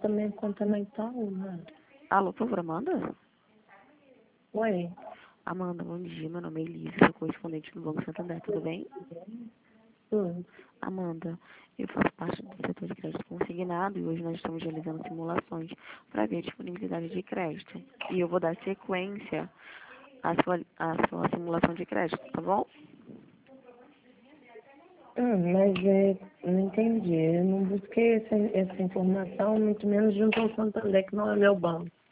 a minha conta na Itaú, né? Alô, por favor, Amanda? Oi. Amanda, bom dia. Meu nome é Elisa, sou correspondente do Banco Santander, tudo bem? Amanda, eu faço parte do setor de crédito consignado e hoje nós estamos realizando simulações para ver a disponibilidade de crédito. E eu vou dar sequência à sua simulação de crédito, tá bom? Mas não entendi. Eu não busquei essa informação, muito menos junto ao Santander, que não é meu banco.